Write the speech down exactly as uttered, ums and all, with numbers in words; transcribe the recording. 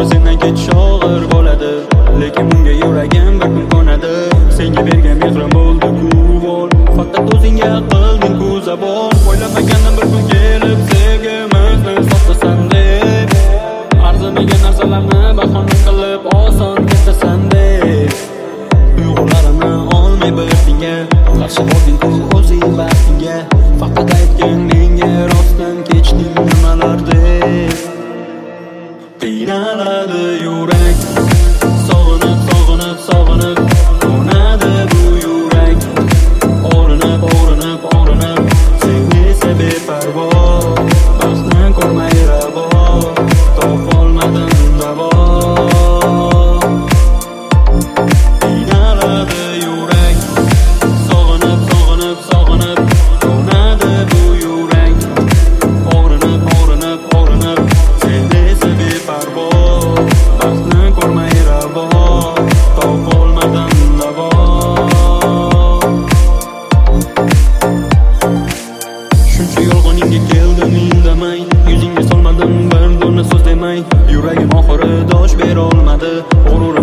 sendan ketish og'ir bo'ladi, lekin bunga yuragim bir kun ko'nadi. Senga bergan mehrim bo'ldi kuvol, faqat o'zingga qilding ku zabon. O'ylamagandim bir kun kelib sevgimizni sotasan deb, arzimagan narsalarni bahona qilib oson ketasan deb. Tuyg'ularimni olmay bir senga qarshi bo'lding ku o'zing baxtingga, faqat aytgin menga rostdan kechding nimalar deb. Qiynaladi yurak, sog'inib sog'inib sog'inib to'nadi bu yurak. O'rinib o'rinib o'rinib seni esa beparvo, baxtni ko'rmay ravo, topolmadim davo. Qiynaladi yurak, sog'inib sog'inib sog'inib to'nadi bu yurak. O'rinib o'rinib o'rinib seni esa beparvo, baxtni ko'rmay ravo, topolmadim davo. Shuncha yolg'oningga keldim indamay, yuzingga solmadim bir dona so'z demay. Yuragim oxiri dosh berolmadi, g'ururim